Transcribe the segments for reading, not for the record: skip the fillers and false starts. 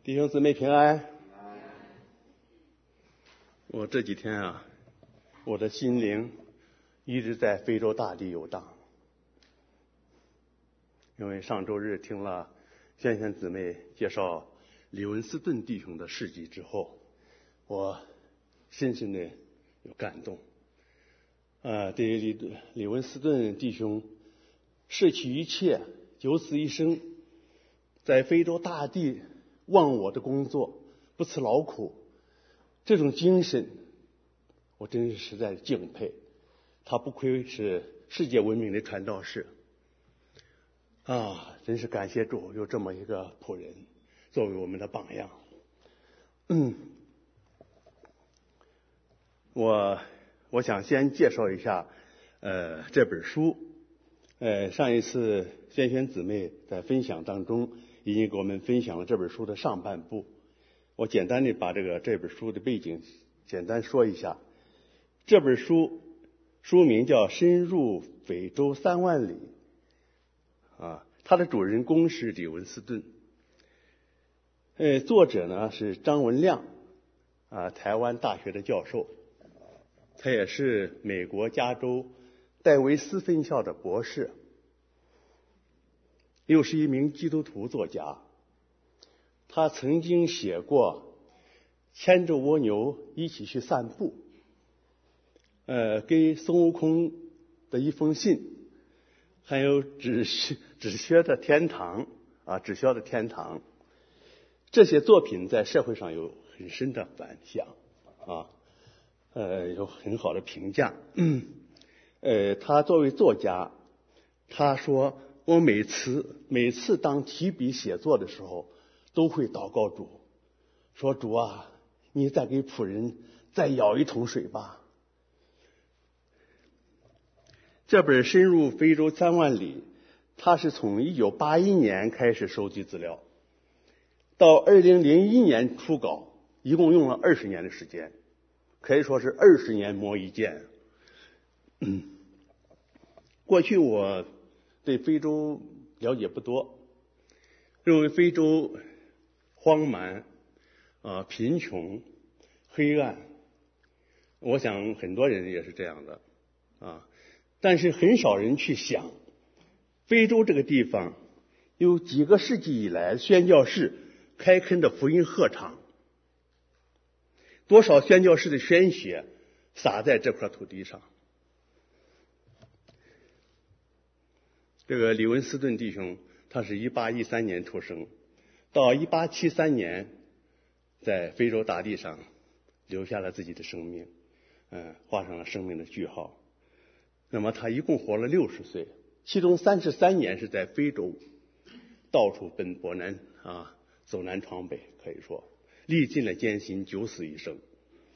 弟兄姊妹平安。我这几天我的心灵一直在非洲大地游荡，因为上周日听了萱萱姊妹介绍李文斯顿弟兄的事迹之后，我深深的有感动。对于李文斯顿弟兄舍弃一切，九死一生，在非洲大地忘我的工作，不辞劳苦，这种精神我真是实在敬佩。他不愧是世界闻名的传道士真是感谢主有这么一个仆人作为我们的榜样。我想先介绍一下这本书。上一次萱萱姊妹在分享当中已经给我们分享了这本书的上半部，我简单的把这本书的背景简单说一下。这本书名叫《深入非洲3万里》它的主人公是李文斯顿，作者呢是张文亮台湾大学的教授，他也是美国加州戴维斯分校的博士，又是一名基督徒作家。他曾经写过牵着蜗牛一起去散步，给孙悟空的一封信，还有纸靴的天堂纸靴的天堂，这些作品在社会上有很深的反响有很好的评价。他作为作家，他说我每次当提笔写作的时候都会祷告主，说主啊，你再给仆人再舀一桶水吧。这本《深入非洲3万里》，他是从1981年开始收集资料，到2001年初稿，一共用了20年的时间，可以说是20年磨一剑。过去我对非洲了解不多，认为非洲荒蛮贫穷黑暗，我想很多人也是这样的但是很少人去想，非洲这个地方有几个世纪以来宣教士开垦的福音鹤场，多少宣教士的鲜血洒在这块土地上。这个李文斯顿弟兄他是1813年出生，到1873年在非洲大地上留下了自己的生命，画上了生命的句号。那么他一共活了60岁，其中33年是在非洲到处奔波走南闯北，可以说历尽了艰辛，九死一生。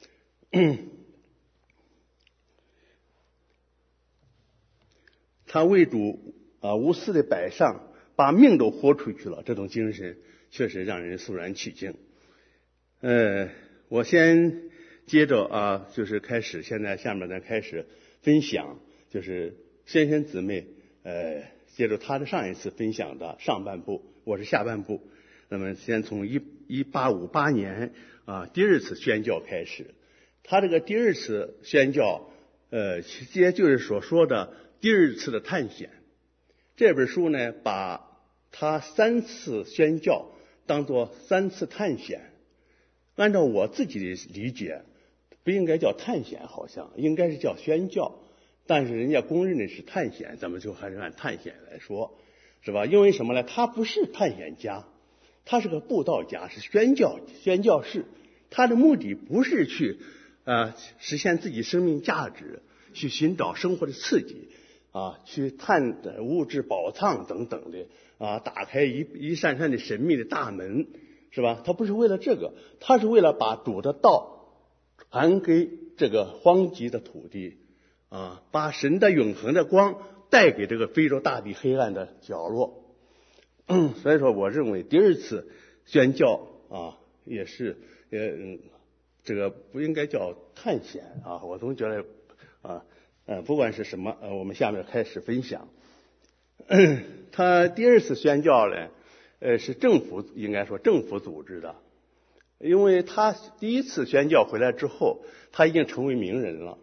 他为主无私的摆上，把命都豁出去了，这种精神确实让人肃然起敬。我先接着就是开始，现在下面咱开始分享，就是萱萱姊妹接着她的上一次分享的上半部，我是下半部。那么先从1858年第二次宣教开始。他这个第二次宣教其实就是所说的第二次的探险。这本书呢，把他3次宣教当作3次探险。按照我自己的理解，不应该叫探险，好像应该是叫宣教，但是人家公认的是探险，咱们就还是按探险来说，是吧？因为什么呢？他不是探险家，他是个布道家，是宣教士。他的目的不是去实现自己生命价值，去寻找生活的刺激去探物质宝藏等等的打开一扇扇的神秘的大门，是吧？他不是为了这个，他是为了把主的道传给这个荒瘠的土地把神的永恒的光带给这个非洲大地黑暗的角落。所以说我认为第二次宣教也是这个不应该叫探险我总觉得不管是什么我们下面开始分享。他第二次宣教呢是政府，应该说政府组织的，因为他第一次宣教回来之后，他已经成为名人了，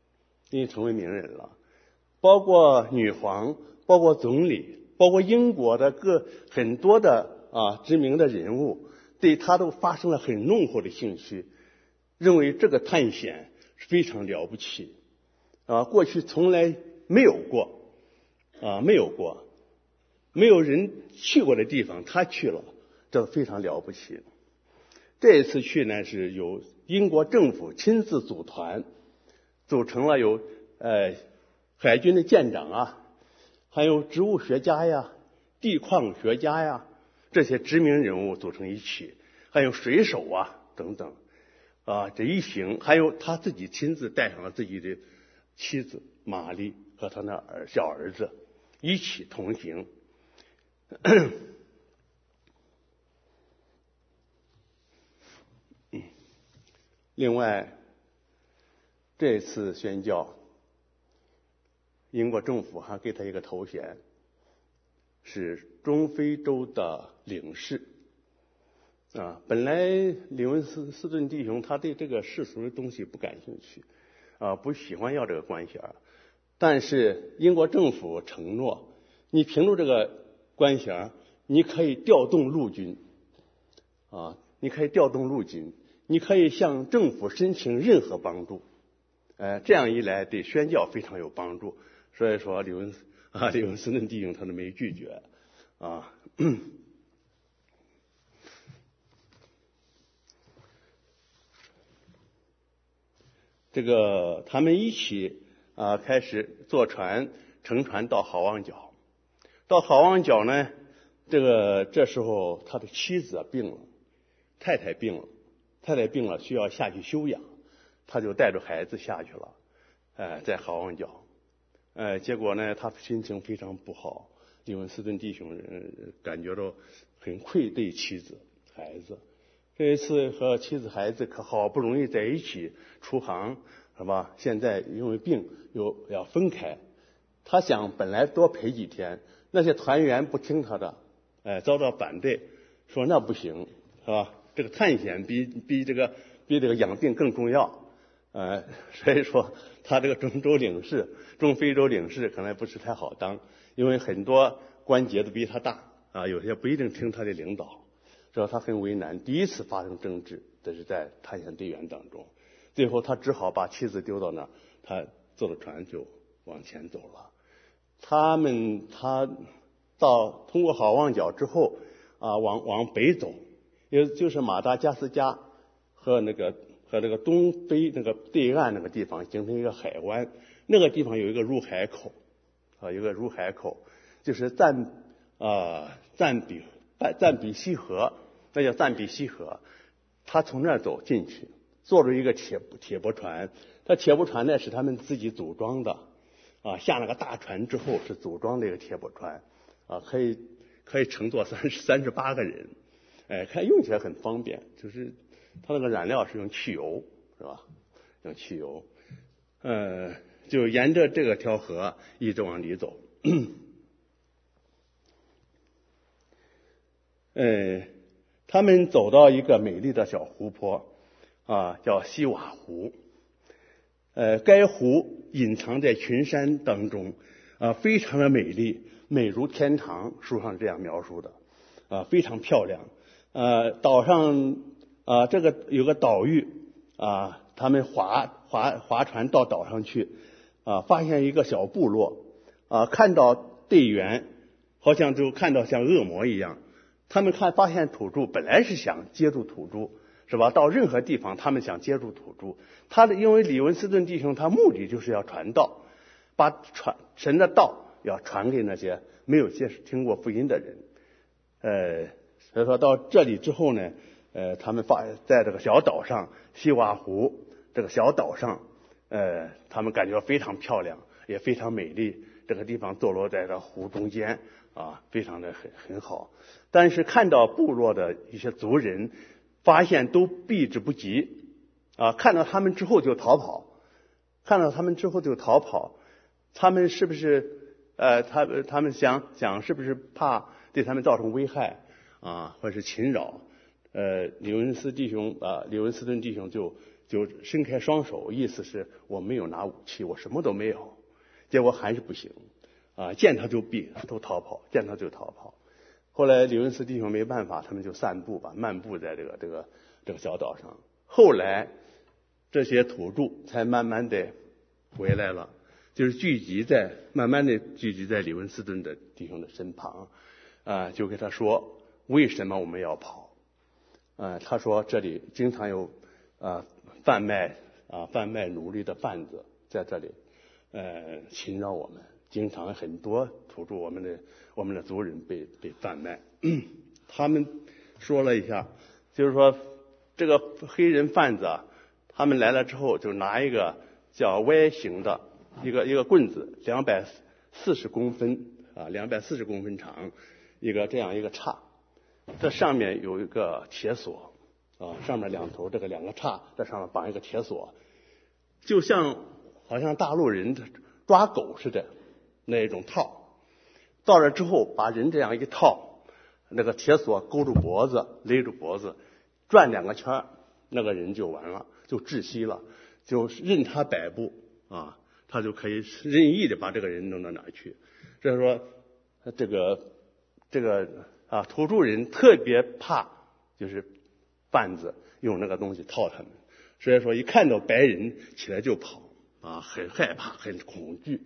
包括女皇，包括总理，包括英国的很多的知名的人物，对他都发生了很浓厚的兴趣，认为这个探险是非常了不起过去从来没有过，没有人去过的地方他去了，这非常了不起。这一次去呢，是由英国政府亲自组团，组成了有海军的舰长还有植物学家呀、地矿学家呀，这些知名人物组成一起，还有水手等等这一行，还有他自己亲自带上了自己的妻子玛丽和他的小儿子一起同行。另外，这次宣教，英国政府还给他一个头衔，是中非洲的领事本来李文斯顿弟兄他对这个世俗的东西不感兴趣不喜欢要这个官衔，但是英国政府承诺，你凭着这个官衔，你可以调动陆军你可以向政府申请任何帮助这样一来对宣教非常有帮助。所以说李文斯顿弟兄他都没拒绝这个他们一起开始坐船乘船到好望角。到好望角呢，这时候他的妻子病了，太太病了需要下去休养，他就带着孩子下去了在好望角结果呢他心情非常不好，李文斯顿弟兄感觉到很愧对妻子孩子。这一次和妻子孩子可好不容易在一起出航是吧，现在因为病又要分开，他想本来多陪几天，那些团员不听他的遭到反对，说那不行是吧，这个探险比这个养病更重要所以说他这个中非洲领事可能不是太好当，因为很多关节都比他大有些不一定听他的领导，所以他很为难。第一次发生争执，这是在探险队员当中，最后他只好把妻子丢到那儿，他坐着船就往前走了。他通过好望角之后往北走，也就是马达加斯加和那个东非那个对岸那个地方形成一个海湾，那个地方有一个入海口就是赞比西河，那叫赞比西河。他从那儿走进去，坐着一个铁泊船，他铁泊船呢是他们自己组装的下了个大船之后是组装的一个铁泊船可以乘坐38个人看用起来很方便，就是它那个燃料是用汽油是吧，用汽油就沿着这个条河一直往里走他们走到一个美丽的小湖泊叫西瓦湖该湖隐藏在群山当中非常的美丽，美如天堂，书上这样描述的非常漂亮岛上这个有个岛屿他们划船到岛上去发现一个小部落看到队员好像就看到像恶魔一样，他们发现土著本来是想接住土著是吧，到任何地方他们想接住土著，因为李文斯顿弟兄他目的就是要传道，把神的道要传给那些没有听过福音的人所以说到这里之后呢他们在这个小岛上西瓦湖这个小岛上他们感觉非常漂亮也非常美丽，这个地方坐落在这湖中间非常的很好，但是看到部落的一些族人发现都避之不及看到他们之后就逃跑，他们是不是他们想是不是怕对他们造成危害或者是侵扰，李文斯顿弟兄就伸开双手，意思是我没有拿武器，我什么都没有，结果还是不行，见他就避，都逃跑，见他就逃跑。后来李文斯弟兄没办法，他们就漫步在这个小岛上。后来这些土著才慢慢的回来了，就是慢慢的聚集在李文斯顿的弟兄的身旁，就给他说为什么我们要跑？他说这里经常有贩卖奴隶的贩子在这里侵扰我们，经常很多土著我们的族人被贩卖。他们说了一下，就是说这个黑人贩子他们来了之后就拿一个叫 Y 形的一个棍子，240公分240公分长，这样一个叉，这上面有一个铁锁上面两头两个叉，这上面绑一个铁锁，就好像大陆人抓狗似的那一种套。到了之后把人这样一套，那个铁锁勾住脖子，勒住脖子，转2个圈，那个人就完了，就窒息了，就任他摆布他就可以任意的把这个人弄到哪去。所以说这个土著人特别怕就是贩子用那个东西套他们，所以说一看到白人起来就跑很害怕，很恐惧。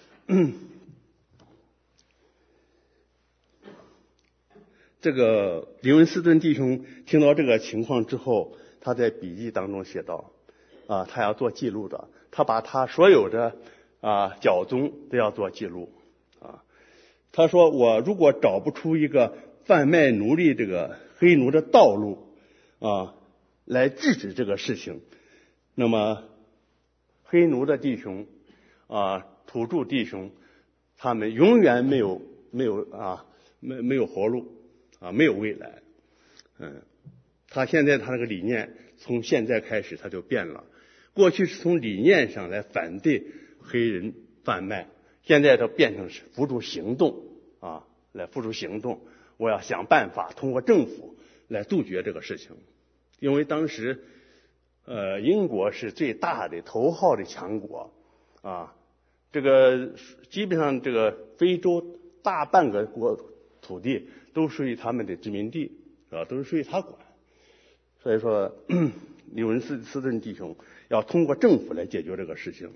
这个李文斯顿弟兄听到这个情况之后，他在笔记当中写道他要做记录的，他把他所有的脚踪都要做记录他说我如果找不出一个贩卖奴隶这个黑奴的道路来制止这个事情，那么黑奴的弟兄土著弟兄他们永远没有活路没有未来。他现在他那个理念从现在开始他就变了，过去是从理念上来反对黑人贩卖，现在它变成是付诸行动来付诸行动。我要想办法通过政府来杜绝这个事情，因为当时英国是最大的头号的强国这个基本上这个非洲大半个土地都属于他们的殖民地都是属于他管。所以说李文斯顿弟兄要通过政府来解决这个事情。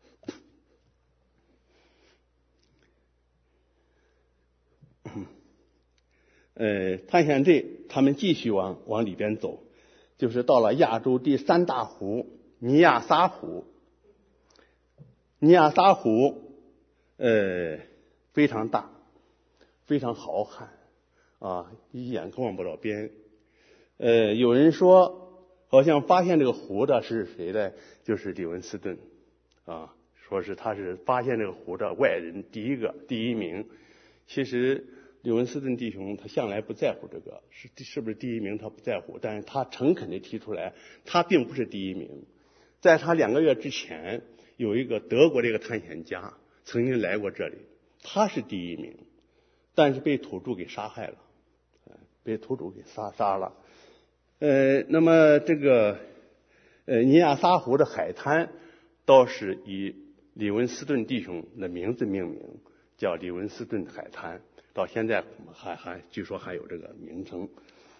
探险队他们继续往里边走，就是到了亚洲第3大湖尼亚撒湖。尼亚撒湖非常大，非常浩瀚一眼望不到边。有人说好像发现这个湖的是谁呢？就是李文斯顿说是他是发现这个湖的外人第一名。其实李文斯顿弟兄他向来不在乎这个是不是第一名，他不在乎，但是他诚恳地提出来他并不是第一名。在他2个月之前，有一个德国的一个探险家曾经来过这里，他是第一名，但是被土著给杀害了，被土著给杀了。那么这个尼亚撒湖的海滩倒是以李文斯顿弟兄的名字命名，叫李文斯顿海滩，到现在还据说还有这个名称。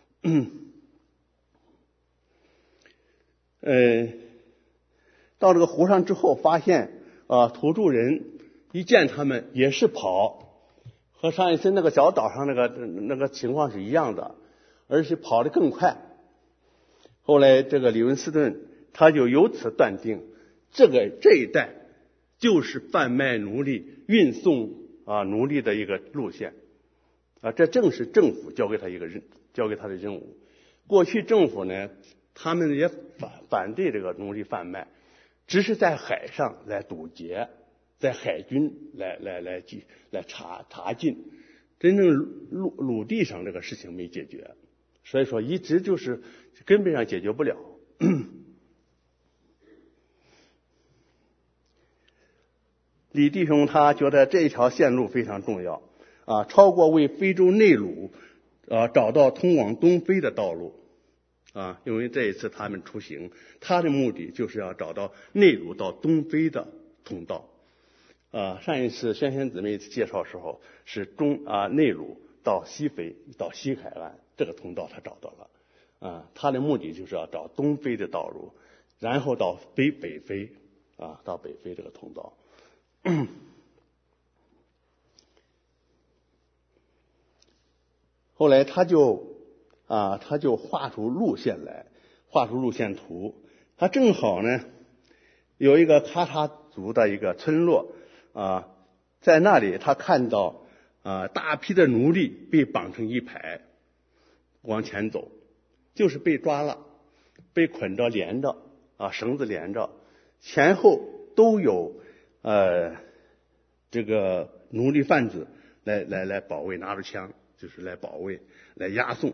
到这个湖上之后，发现土著人一见他们也是跑，和上一次那个小岛上那个情况是一样的，而且跑得更快。后来这个李文斯顿他就由此断定，这一带就是贩卖奴隶、运送奴隶的一个路线这正是政府交给他的任务。过去政府呢，他们也反对这个奴隶贩卖，只是在海上来堵截，在海军来查禁，真正陆地上这个事情没解决，所以说一直就是根本上解决不了。李弟兄他觉得这一条线路非常重要超过为非洲内陆找到通往东非的道路啊，因为这一次他们出行，他的目的就是要找到内陆到东非的通道。上一次宣贤姊妹介绍时候是内陆到西非到西海岸这个通道他找到了他的目的就是要找东非的道路，然后到北非到北非这个通道。后来他就画出路线来，画出路线图。他正好呢有一个喀察族的一个村落在那里他看到大批的奴隶被绑成一排往前走，就是被抓了，被捆着连着绳子连着，前后都有这个奴隶贩子来保卫，拿着枪就是来保卫来押送。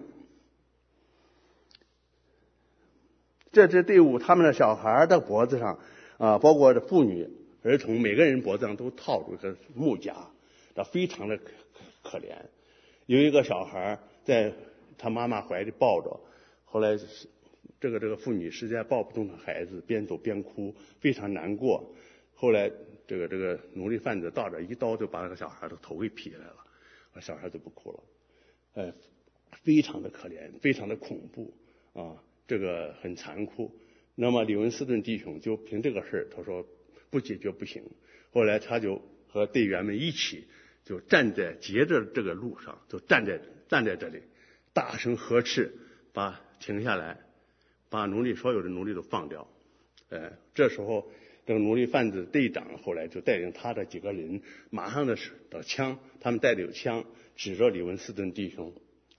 这支队伍他们的小孩的脖子上包括妇女儿童，每个人脖子上都套住一个木夹，非常的可怜。有一个小孩在他妈妈怀里抱着，后来这个妇女实在抱不动的孩子，边走边哭，非常难过。后来这个奴隶贩子到这一刀就把那个小孩的头给劈下来了，小孩就不哭了。非常的可怜，非常的恐怖这个很残酷。那么李文斯顿弟兄就凭这个事他说不解决不行。后来他就和队员们一起就站在截着这个路上，就站在这里，大声呵斥，停下来，把所有的奴隶都放掉。这时候这个奴隶贩子队长后来就带领他的几个人，马上的枪，他们带着有枪，指着李文斯顿弟兄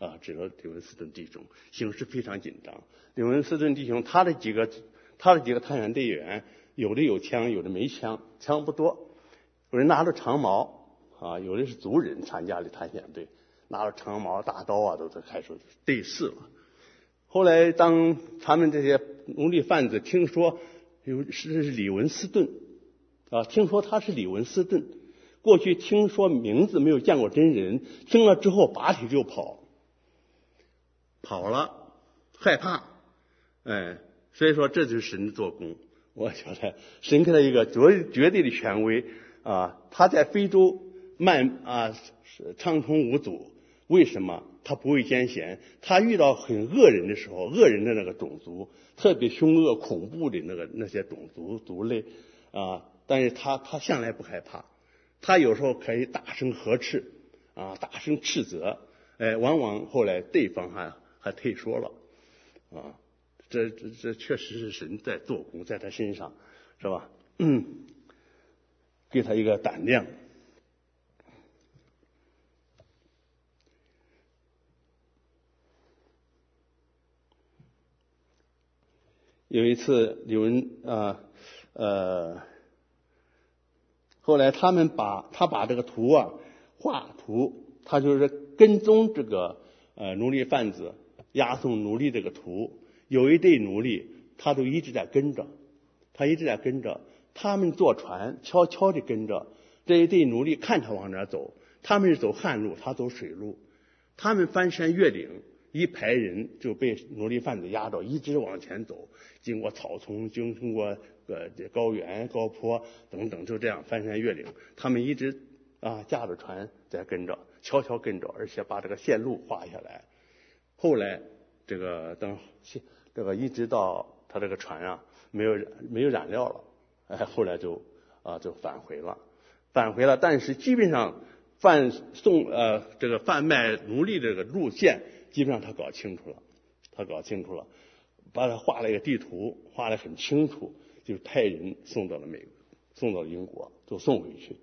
形势非常紧张。李文斯顿弟兄他的几个探险队员，有的有枪，有的没枪，枪不多。有人拿着长矛有的是族人参加的探险队，拿着长矛大刀都开始对视了。后来当他们这些奴隶贩子听说是李文斯顿听说他是李文斯顿，过去听说名字没有见过真人，听了之后拔腿就跑了，害怕。所以说这就是神的做工。我觉得神给他一个绝对的权威他在非洲畅通无阻。为什么他不畏艰险？他遇到很恶人的时候，恶人的那个种族，特别凶恶恐怖的那些种族类但是他向来不害怕。他有时候可以大声呵斥大声斥责，往往后来对方还退缩了这确实是神在做工，在他身上，是吧？给他一个胆量。有一次有人后来他把这个图画图，他就是跟踪这个奴隶贩子押送奴隶这个图。有一对奴隶他都一直在跟着，他们坐船悄悄地跟着。这一对奴隶看他往哪走，他们是走旱路，他走水路。他们翻山越岭，一排人就被奴隶贩子压着，一直往前走，经过草丛，经过高原高坡等等，就这样翻山越岭。他们一直驾着船在跟着，悄悄跟着，而且把这个线路画下来。后来一直到他这个船没有燃料了，后来就返回了。但是基本上贩卖奴隶这个路线基本上他搞清楚了，把他画了一个地图，画得很清楚，就派人送到了美国，送到了英国，就送回去。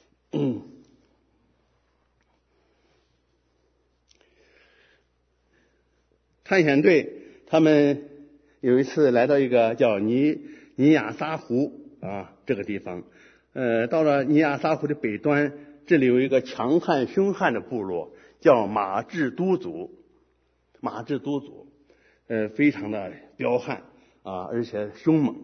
探险队他们有一次来到一个叫尼亚沙湖这个地方，到了尼亚沙湖的北端，这里有一个强悍凶悍的部落，叫马志都族，非常的彪悍而且凶猛。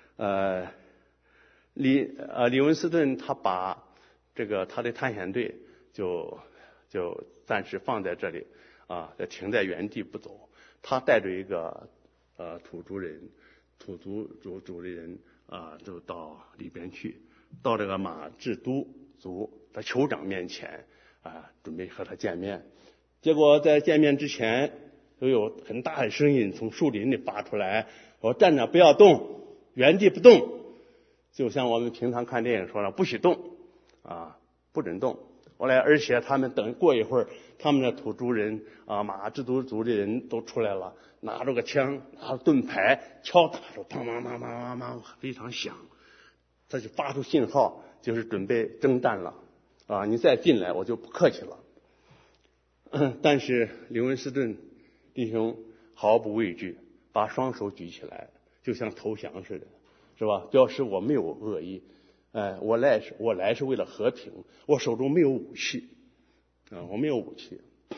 李文斯顿他把他的探险队就暂时放在这里停在原地不走。他带着一个土族的人就到里边去，到这个马志都族的酋长面前准备和他见面。结果在见面之前，就有很大的声音从树林里发出来，说站着不要动，原地不动。就像我们平常看电影说了，不许动不准动。后来而且他们等过一会儿，他们的土族人马志都族的人都出来了，拿着个枪，拿着盾牌，敲打着，砰砰砰砰砰砰，非常响。这就发出信号，就是准备征战了你再进来我就不客气了。但是李文斯顿弟兄毫不畏惧，把双手举起来，就像投降似的，是吧？表示我没有恶意，我来是为了和平，我手中没有武器我没有武器。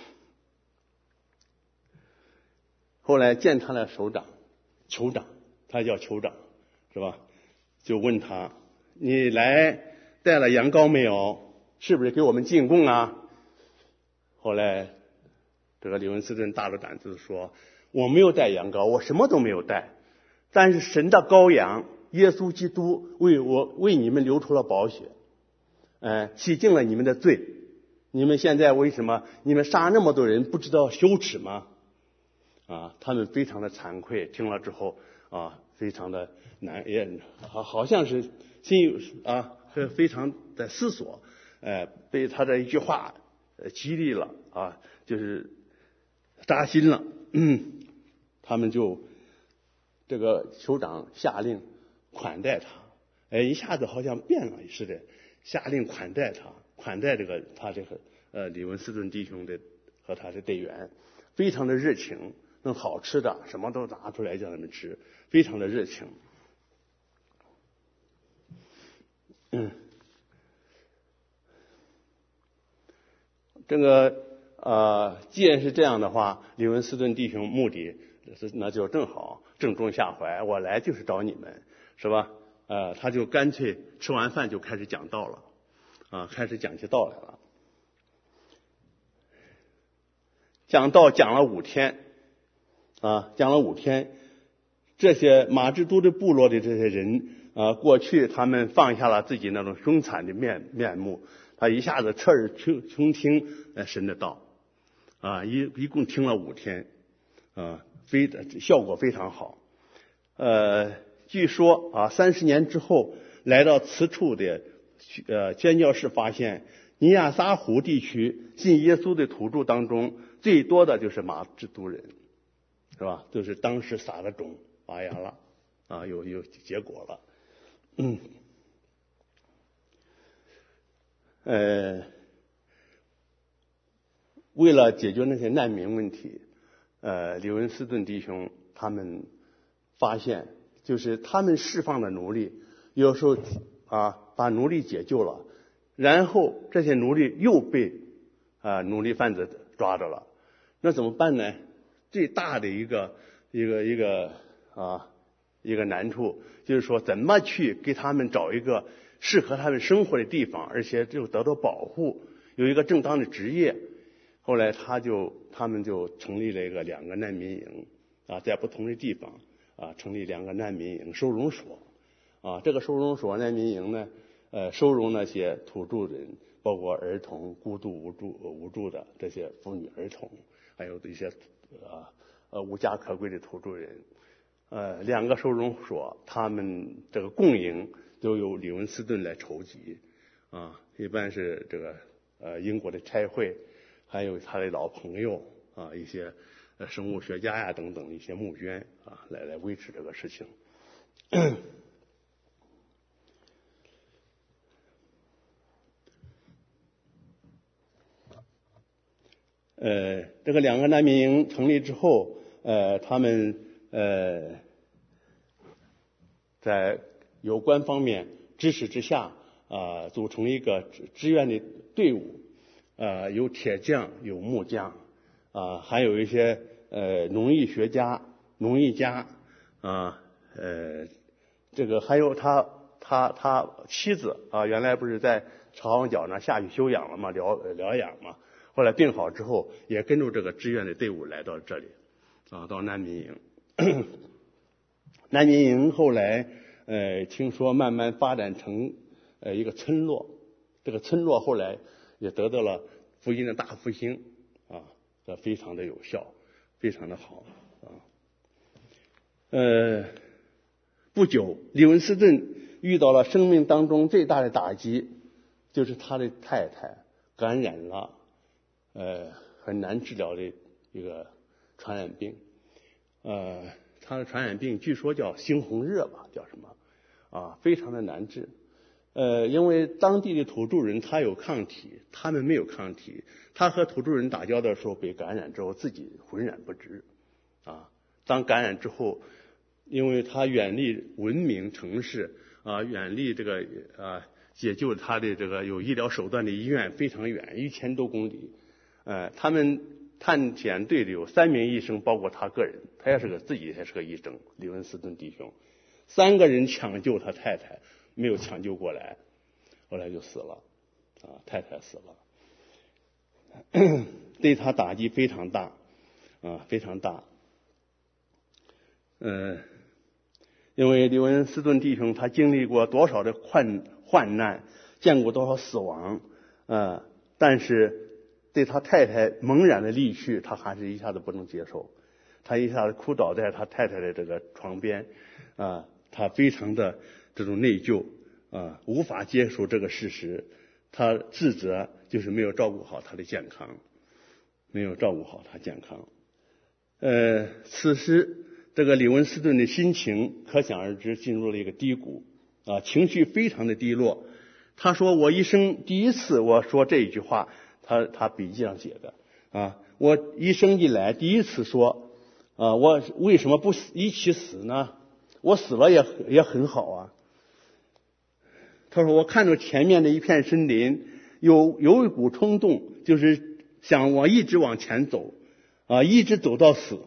后来见他的酋长，他叫酋长，是吧？就问他，你来带了羊羔没有？是不是给我们进贡啊？后来这个李文斯顿大着胆子说，我没有带羊羔，我什么都没有带，但是神的羔羊耶稣基督为你们流出了宝血，洗净了你们的罪。你们现在为什么你们杀那么多人，不知道羞耻吗？他们非常的惭愧，听了之后非常的也好像是非常的思索，被他的一句话激励了就是扎心了。他们就这个酋长下令款待他，一下子好像变了似的，下令款待他这个李文斯顿弟兄的和他的队员，非常的热情，弄好吃的什么都拿出来叫他们吃，非常的热情。这个既然是这样的话，李文斯顿弟兄目的那就正好正中下怀，我来就是找你们，是吧？他就干脆吃完饭就开始讲道了，开始讲起道来了。讲道讲了5天，这些马志都的部落的这些人过去他们放下了自己那种凶残的面目，他一下子侧耳倾听神的道一共听了5天效果非常好。据说30年之后来到此处的宣教士发现，尼亚撒湖地区信耶稣的土著当中最多的就是马志都人，是吧？就是当时撒的种发芽了有结果了。为了解决那些难民问题，李文斯顿弟兄他们发现，就是他们释放的奴隶，有时候把奴隶解救了，然后这些奴隶又被奴隶贩子抓着了，那怎么办呢？最大的一个难处就是说，怎么去给他们找一个适合他们生活的地方，而且就得到保护，有一个正当的职业。后来他们就成立了2个难民营在不同的地方成立2个难民营收容所这个收容所难民营呢收容那些土著人，包括儿童、孤独无助的这些妇女儿童，还有一些无家可归的土著人。2个收容所他们这个共营都由李文斯顿来筹集一般是这个英国的差会，还有他的老朋友一些生物学家等等一些募捐来维持这个事情。这个2个难民营成立之后，他们在有关方面支持之下组成一个志愿的队伍，有铁匠，有木匠还有一些农艺学家、农艺家这个还有他妻子原来不是在长角那下去休养了吗？疗养嘛。 后来病好之后，也跟着这个支援的队伍来到这里，到难民营。难民营后来听说慢慢发展成一个村落，这个村落后来也得到了福音的大复兴这非常的有效，非常的好不久，李文斯顿遇到了生命当中最大的打击，就是他的太太感染了很难治疗的一个传染病。他的传染病据说叫猩红热吧，叫什么非常的难治。因为当地的土著人他有抗体，他们没有抗体。他和土著人打交道的时候被感染之后，自己浑然不知当感染之后，因为他远离文明城市远离这个解救他的这个有医疗手段的医院非常远，1000多公里。他们探险队里有3名医生，包括他个人，他自己也是个医生，李文斯顿弟兄。3个人抢救他太太，没有抢救过来，后来就死了太太死了，对他打击非常大非常大。因为李文斯顿弟兄他经历过多少的患难，见过多少死亡但是对他太太猛然的离去，他还是一下子不能接受，他一下子哭倒在他太太的这个床边他非常的这种内疚无法接受这个事实，他自责就是没有照顾好他的健康，没有照顾好他健康。此时这个李文斯顿的心情可想而知，进入了一个低谷情绪非常的低落。他说我一生第一次我说这一句话，他笔记上写的我一生以来第一次说我为什么不一起死呢？我死了也很好他说我看到前面的一片森林，有一股冲动，就是想我一直往前走一直走到死。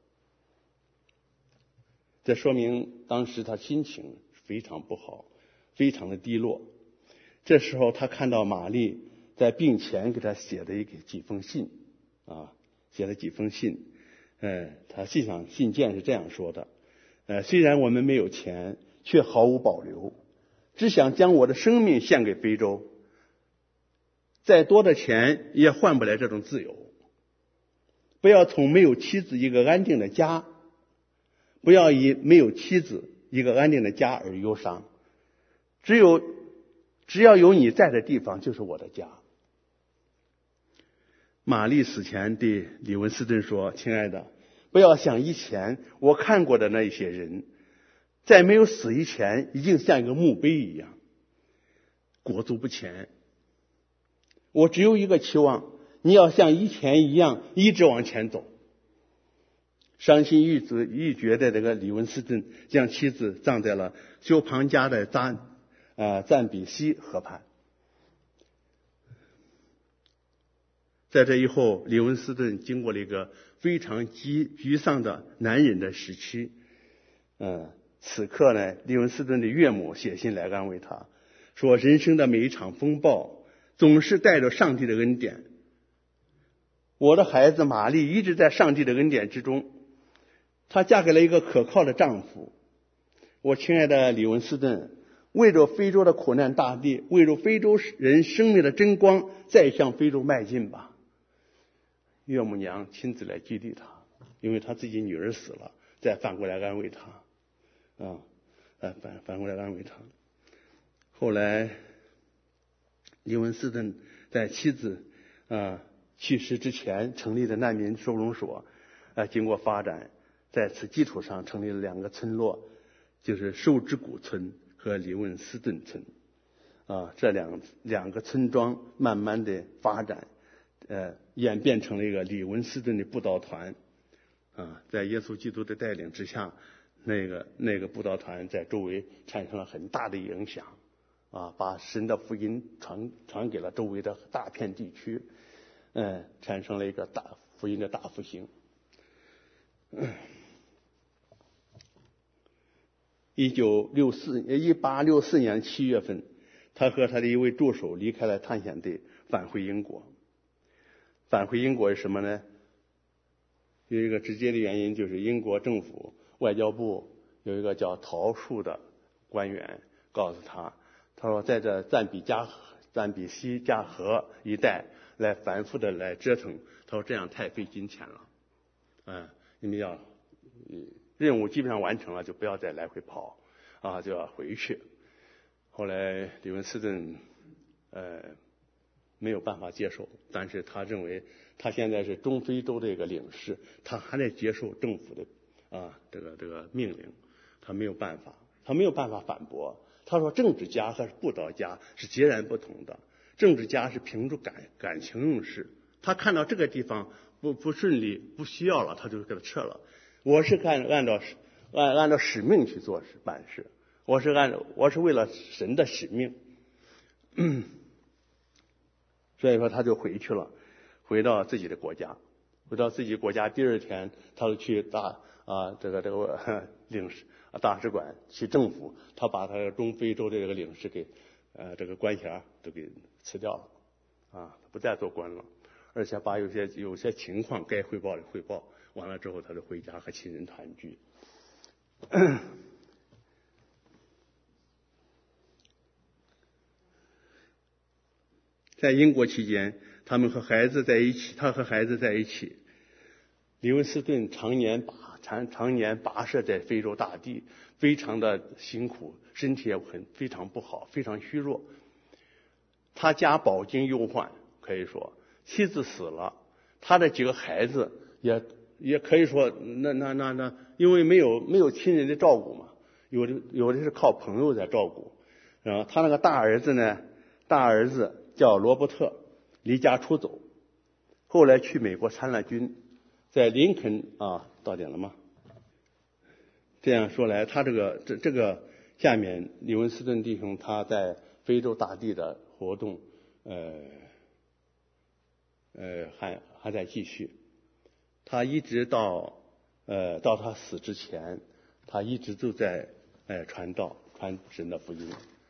这说明当时他心情非常不好，非常的低落。这时候他看到玛丽在病前给他写的几封信写了几封信。他信件是这样说的虽然我们没有钱，却毫无保留，只想将我的生命献给非洲，再多的钱也换不来这种自由。不要从没有妻子一个安定的家，不要以没有妻子一个安定的家而忧伤。只要有你在的地方就是我的家。玛丽死前对李文斯顿说，亲爱的，不要像以前我看过的那些人，在没有死以前已经像一个墓碑一样裹足不前。我只有一个期望，你要像以前一样一直往前走。伤心欲绝的这个李文斯顿将妻子葬在了休庞加的赞比西河畔。在这以后，李文斯顿经过了一个非常沮丧的难忍的时期。此刻呢，李文斯顿的岳母写信来安慰他，说人生的每一场风暴总是带着上帝的恩典。我的孩子玛丽一直在上帝的恩典之中，她嫁给了一个可靠的丈夫。我亲爱的李文斯顿，为着非洲的苦难大地，为着非洲人生命的真光，再向非洲迈进吧。岳母娘亲自来激励他，因为他自己女儿死了，再反过来安慰他反过来安慰他。后来李文斯顿在妻子去世之前成立的难民收容所经过发展，在此基础上成立了2个村落，就是寿之谷村和李文斯顿村这两个村庄慢慢的发展演变成了一个李文斯顿的布道团在耶稣基督的带领之下，那个布道团在周围产生了很大的影响把神的福音传给了周围的大片地区产生了一个福音的大复兴。1864年7月份，他和他的一位助手离开了探险队，返回英国。 返回英国是什么呢？有一个直接的原因，就是英国政府外交部有一个叫陶树的官员告诉他，他说在这赞比西加河一带来反复的来折腾，他说这样太费金钱了，你们要任务基本上完成了，就不要再来回跑就要回去。后来李文斯顿没有办法接受，但是他认为他现在是中非洲的一个领事，他还得接受政府的这个命令，他没有办法反驳。他说政治家和布道家是截然不同的，政治家是凭着感情用事，他看到这个地方不顺利不需要了，他就给他撤了。我是按照使命去办事，我是为了神的使命，所以说他就回去了，回到自己的国家。第二天他就去这个领事大使馆去政府，他把他中非洲的这个领事给这个官衔都给辞掉了不再做官了，而且把有些情况该汇报的汇报完了之后，他就回家和亲人团聚。在英国期间，他和孩子在一起。李文斯顿常年跋涉在非洲大地，非常的辛苦，身体也非常不好，非常虚弱。他家饱经忧患，可以说妻子死了，他的几个孩子也可以说那因为没有亲人的照顾嘛，有的是靠朋友在照顾。他那个大儿子叫罗伯特，离家出走，后来去美国参了军，在林肯到点了吗？这样说来，他这个下面李文斯顿弟兄他在非洲大地的活动，还在继续。他一直到他死之前，他一直都在传道，传神的福音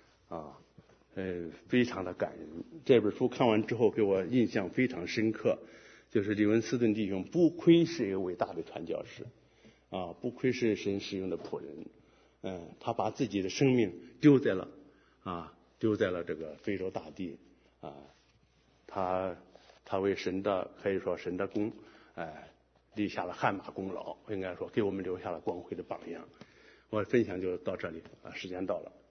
非常的感人。这本书看完之后给我印象非常深刻，就是李文斯顿弟兄不愧是一个伟大的传教士不愧是神使用的仆人，他把自己的生命丢在了这个非洲大地他为神的可以说神的功立下了汗马功劳，应该说给我们留下了光辉的榜样。我分享就到这里时间到了。